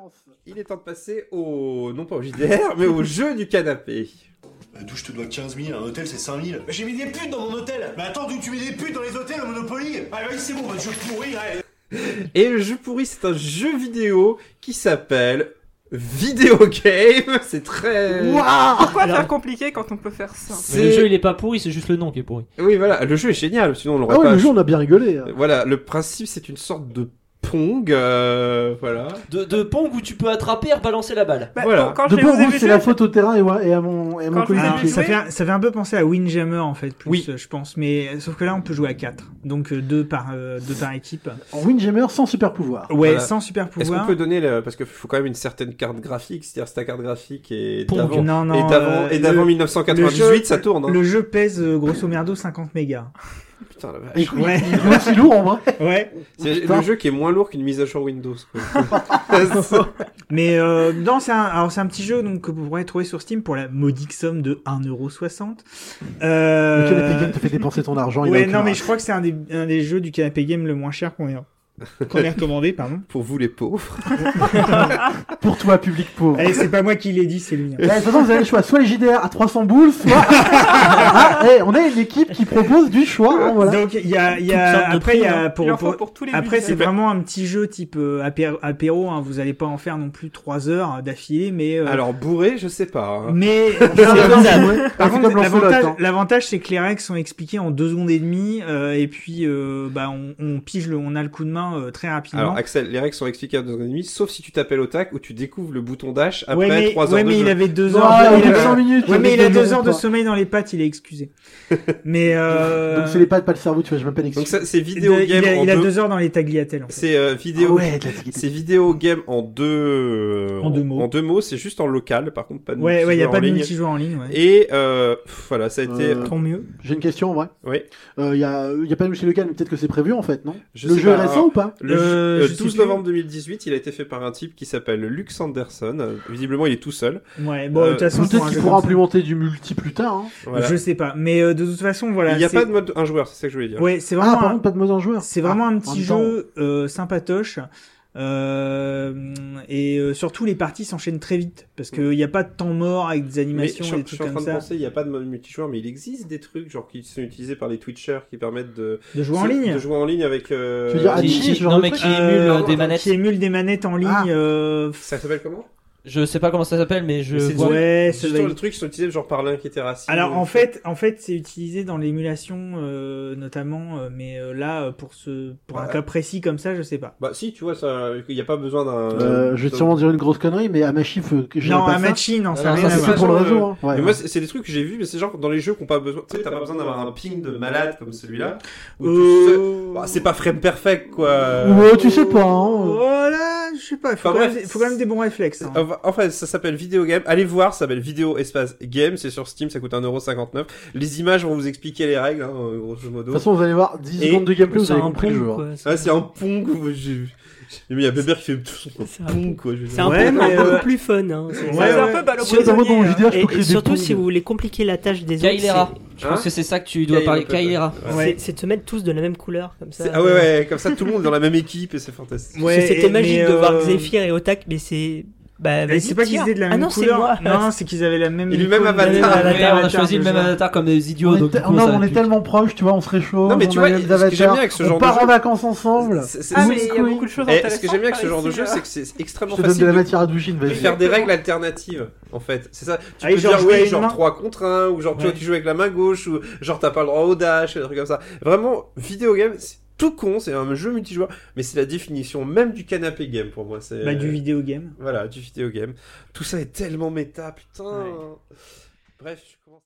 Il est temps de passer au... non pas au JDR, mais au jeu du canapé. D'où je te dois 15 000, un hôtel c'est 5 000. J'ai mis des putes dans mon hôtel. Mais attends, d'où tu mets des putes dans les hôtels au Monopoly? Ah oui, c'est bon, votre jeu pourri, ouais. Et le jeu pourri, c'est un jeu vidéo qui s'appelle Video Game. C'est très... Waouh! Pourquoi faire compliqué quand on peut faire simple? Mais le jeu il est pas pourri, c'est juste le nom qui est pourri. Oui, voilà, le jeu est génial, sinon on l'aurait Ah ouais, pas... le jeu, on a bien rigolé. Voilà, le principe, c'est une sorte de Pong, voilà. De Pong où tu peux attraper et rebalancer la balle. Bah, Voilà. quand De je vous ai bon, vu c'est la jouer, faute au terrain et à mon Quand je coéquipier. vous ai Alors, vu ça jouer- fait un peu penser à Windjammer en fait, plus, Oui. je pense. Mais sauf que là, on peut jouer à 4. Donc 2 par équipe. En Windjammer sans super pouvoir. Ouais, Voilà. sans super Est-ce pouvoir. qu'on peut donner parce qu'il faut quand même une certaine carte graphique, c'est-à-dire si ta carte graphique est Pong. d'avant, Non, et d'avant le 1998, jeu- ça tourne. Hein. Le jeu pèse grosso merdo 50 mégas. Putain, la vache. Et il Ouais. est aussi lourd en vrai. Ouais. C'est Putain. le jeu qui est moins lourd qu'une mise à jour Windows. Quoi. Mais non, c'est un petit jeu donc que vous pourrez trouver sur Steam pour la modique somme de 1,60€. Le canapé game te fait dépenser ton argent. il a Ouais, aucun non, mais rage. je crois que c'est un des jeux du canapé game le moins cher qu'on ait recommandé, pardon. Pour vous les pauvres. Pour toi, public pauvre. Allez, c'est pas moi qui l'ai dit, c'est lui. De toute façon, vous avez le choix. Soit les JDR à 300 boules, soit... Ah, on a une équipe qui propose du choix. Hein, voilà. Donc il y a Toutes sortes de après il y prix, a hein. il en faut pour tous les après c'est budgets. vraiment un petit jeu type apéro, hein. Vous allez pas en faire non plus 3 heures d'affilée, mais Alors bourré, je sais pas. Hein. mais C'est faisable. par C'est contre comme Lancelot, hein. l'avantage c'est que les règles sont expliquées en 2 secondes et demie et puis bah on a le coup de main très rapidement. Alors Axel, les règles sont expliquées à 2 secondes et demie, sauf si tu t'appelles au tac ou tu découvres le bouton dash après ouais, 3 heures ouais, de mais jeu. il avait 2 Non, heures. il il a a- 100 minutes. Ouais, mais il a 2 heures de sommeil. sommeil dans les pattes, il est excusé. Mais Donc c'est les pattes, pas le cerveau, tu vois, je m'appelle Donc excuse. ça, c'est vidéo game en il a deux. 2 heures dans les tagliatelles. En fait. C'est vidéo. Ah ouais, de la tigre. C'est vidéo game en deux. En deux mots. En 2 mots, c'est juste en local. Par contre, pas de Ouais, il y a multijoueur pas en de ligne. multijoueur en ligne. Ouais. Et voilà, ça a été. Tant mieux. J'ai une question en vrai. Oui. Il y a pas de chez lequel, mais peut-être que c'est prévu en fait, non? Je Le sais jeu est pas. récent ou pas? Le je sais 12 plus. novembre 2018, il a été fait par un type qui s'appelle Lux Anderson. Visiblement, il est tout seul. Ouais, bon, de toute façon, pour Peut-être un qu'il jeu pourra comme ça, implémenter du multi plus tard. Hein. Voilà. je sais pas. Mais de toute façon, voilà. Il n'y a c'est- pas de mode un joueur, c'est ça que je voulais dire. Ouais, c'est Ah, vraiment, par contre, pas de mode en joueur. c'est vraiment Ah, un en petit même temps. jeu sympatoche. Et surtout, les parties s'enchaînent très vite parce qu'il n'y a pas de temps mort avec des Mais animations je et des suis trucs en comme train de ça. penser, il n'y a pas de mode multijoueur, mais il existe des trucs genre qui sont utilisés par les Twitchers qui permettent de De jouer en ligne. de jouer en ligne avec. Tu veux dire, Qui- ce genre non de mais truc qui émule des manettes. Qui émule des manettes en ligne. Ah. Ça s'appelle comment? Je sais pas comment ça s'appelle, mais je C'est vois. Ouais, C'est ça doit justement être- le truc qui sont utilisés genre par l'inquiétération. Alors en fait, c'est utilisé dans l'émulation notamment, mais là pour un Ouais. cas précis comme ça, je sais pas. Bah si, tu vois, ça, il n'y a pas besoin d'un. Je vais sûrement dire une grosse connerie, mais Amachi, que j'ai Non, pas ça. Amachi, non, ça Ah, n'a ça, rien à C'est voir. que pour le genre, réseau, hein. Ouais. Mais moi, c'est des trucs que j'ai vus, mais c'est genre dans les jeux qui n'ont pas besoin. Tu sais, t'as pas besoin d'avoir un ping de malade comme celui-là. Où bah, c'est pas frame perfect, quoi. Ouais, tu sais pas, hein. Voilà, je sais pas, il faut, Enfin, quand bref, même, faut quand même des bons réflexes. hein. Enfin, ça s'appelle Vidéo Game. Allez voir, ça s'appelle Vidéo Espace Game. C'est sur Steam, ça coûte 1,59€. Les images vont vous expliquer les règles, hein, grosso modo. De toute façon, vous allez voir 10 Et secondes de gameplay, vous C'est avez un compris le pont, jeu. hein. quoi. Ah, c'est un pong. Mais il y a Bébert qui fait tout son C'est un pong, quoi. je veux C'est dire. un Ouais, peu mais, beaucoup plus fun. Hein. Ouais, C'est ouais. un peu ballot Si on t'envoie dans le JDR, je peux Et créer des surtout, pongs. si vous voulez compliquer la tâche des autres, Kailera. Je Hein pense que c'est ça que tu dois parler. Kailera. Ouais. c'est de se mettre tous de la même couleur, comme ça. Ah ouais, comme ça tout le monde est dans la même équipe et c'est fantastique. Ouais, C'était magique mais, de voir Zephyr et Otak, mais c'est... Bah, Mais vas-y, c'est pas qu'ils tire. étaient de la Ah même non, c'est couleur. moi. Non, c'est qu'ils avaient la même. Et le même icône, avatar. le même Ouais, on a avatar choisi de le même joueur. avatar comme des idiots. On est donc te- du coup, non, ça on aurait est pu- tellement proches, tu vois, on se réchauffe. Non, mais tu on a vois, les ce que j'aime bien avatars, avec ce on genre de part jeu- en vacances ensemble. Ah, mais il y a couilles. beaucoup de choses Et intéressantes. ce que j'aime bien avec ce par genre de ici, jeu, là. c'est que c'est extrêmement Je te donne facile de la de matière à douchine, de vas-y. faire des règles alternatives, en fait. C'est ça. Tu Ah, et peux genre dire jouer à oui, une genre main. 3 contre 1, ou genre tu vois, Ouais. tu joues avec la main gauche, ou genre t'as pas le droit au dash, des trucs comme ça. Vraiment, vidéo game, c'est tout con, c'est un jeu multijoueur, mais c'est la définition même du canapé game pour moi. C'est Bah, du vidéo game. Voilà, du vidéo game. Tout ça est tellement méta, putain. Ouais. Bref, je commence.